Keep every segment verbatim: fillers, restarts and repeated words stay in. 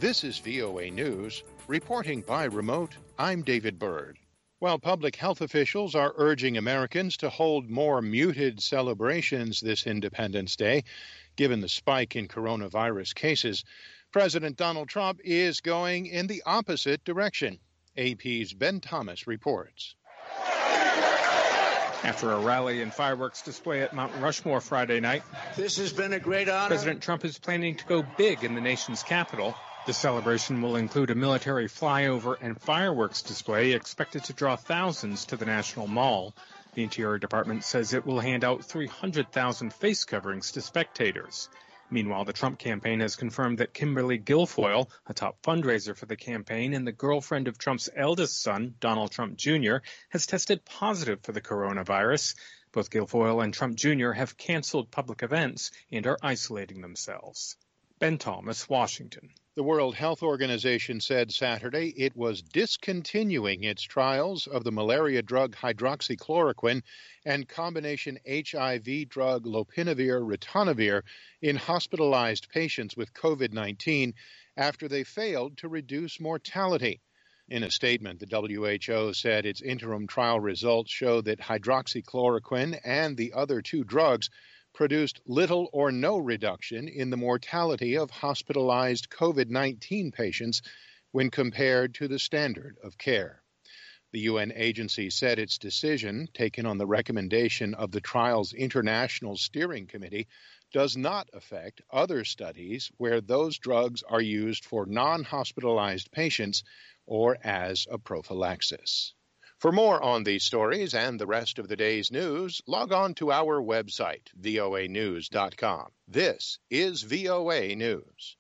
This is V O A News. Reporting by remote, I'm David Byrd. While public health officials are urging Americans to hold more muted celebrations this Independence Day, given the spike in coronavirus cases, President Donald Trump is going in the opposite direction. A P's Ben Thomas reports. After a rally and fireworks display at Mount Rushmore Friday night, this has been a great honor. President Trump is planning to go big in the nation's capital. The celebration will include a military flyover and fireworks display expected to draw thousands to the National Mall. The Interior Department says it will hand out three hundred thousand face coverings to spectators. Meanwhile, the Trump campaign has confirmed that Kimberly Guilfoyle, a top fundraiser for the campaign and the girlfriend of Trump's eldest son, Donald Trump Junior, has tested positive for the coronavirus. Both Guilfoyle and Trump Junior have canceled public events and are isolating themselves. Ben Thomas, Washington. The World Health Organization said Saturday it was discontinuing its trials of the malaria drug hydroxychloroquine and combination H I V drug lopinavir-ritonavir in hospitalized patients with COVID nineteen after they failed to reduce mortality. In a statement, the W H O said its interim trial results show that hydroxychloroquine and the other two drugs produced little or no reduction in the mortality of hospitalized COVID nineteen patients when compared to the standard of care. The U N agency said its decision, taken on the recommendation of the trial's International Steering Committee, does not affect other studies where those drugs are used for non-hospitalized patients or as a prophylaxis. For more on these stories and the rest of the day's news, log on to our website, V O A news dot com. This is V O A News.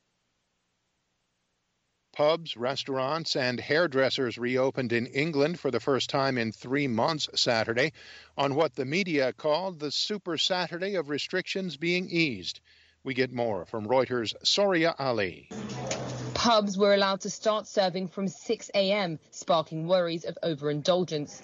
Pubs, restaurants, and hairdressers reopened in England for the first time in three months Saturday on what the media called the Super Saturday of restrictions being eased. We get more from Reuters' Soria Ali. Pubs were allowed to start serving from six a.m., sparking worries of overindulgence.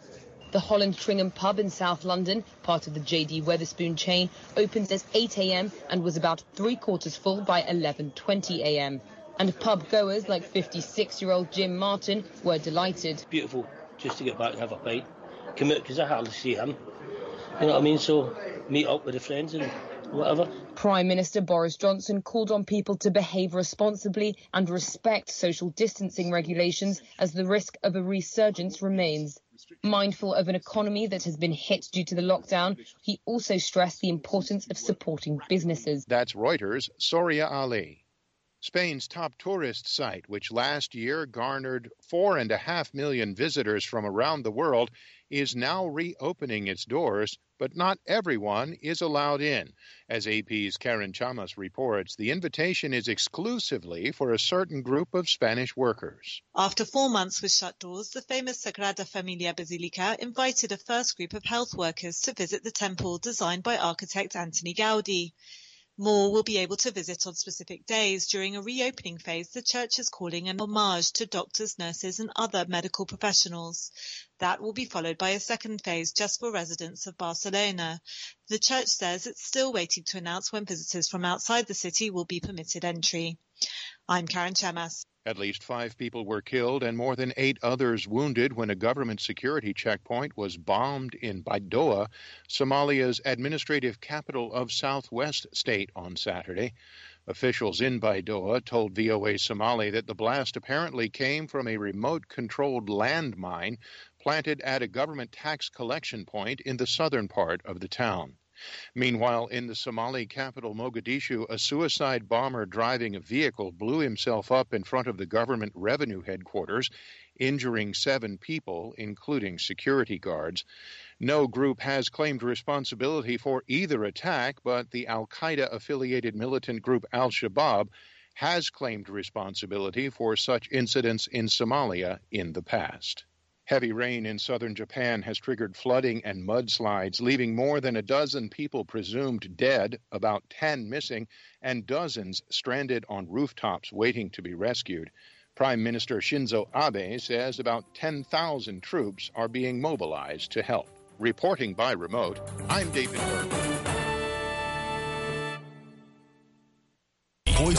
The Holland Tringham pub in South London, part of the J D Wetherspoon chain, opened at eight a.m. and was about three-quarters full by eleven twenty a.m. And pub goers like fifty-six-year-old Jim Martin were delighted. Beautiful just to get back and have a pint. Come out because I hardly see him. You know what I mean? So meet up with the friends and whatever. Prime Minister Boris Johnson called on people to behave responsibly and respect social distancing regulations as the risk of a resurgence remains. Mindful of an economy that has been hit due to the lockdown, he also stressed the importance of supporting businesses. That's Reuters' Soria Ali. Spain's top tourist site, which last year garnered four and a half million visitors from around the world, is now reopening its doors, but not everyone is allowed in. As A P's Karen Chamas reports, the invitation is exclusively for a certain group of Spanish workers. After four months with shut doors, the famous Sagrada Familia Basilica invited a first group of health workers to visit the temple designed by architect Antoni Gaudi. More will be able to visit on specific days. During a reopening phase, the church is calling an homage to doctors, nurses and other medical professionals. That will be followed by a second phase just for residents of Barcelona. The church says it's still waiting to announce when visitors from outside the city will be permitted entry. I'm Karen Chamas. At least five people were killed and more than eight others wounded when a government security checkpoint was bombed in Baidoa, Somalia's administrative capital of Southwest State, on Saturday. Officials in Baidoa told V O A Somali that the blast apparently came from a remote-controlled landmine planted at a government tax collection point in the southern part of the town. Meanwhile, in the Somali capital Mogadishu, a suicide bomber driving a vehicle blew himself up in front of the government revenue headquarters, injuring seven people, including security guards. No group has claimed responsibility for either attack, but the al-Qaeda-affiliated militant group al-Shabaab has claimed responsibility for such incidents in Somalia in the past. Heavy rain in southern Japan has triggered flooding and mudslides, leaving more than a dozen people presumed dead, about ten missing, and dozens stranded on rooftops waiting to be rescued. Prime Minister Shinzo Abe says about ten thousand troops are being mobilized to help. Reporting by remote, I'm David Byrd.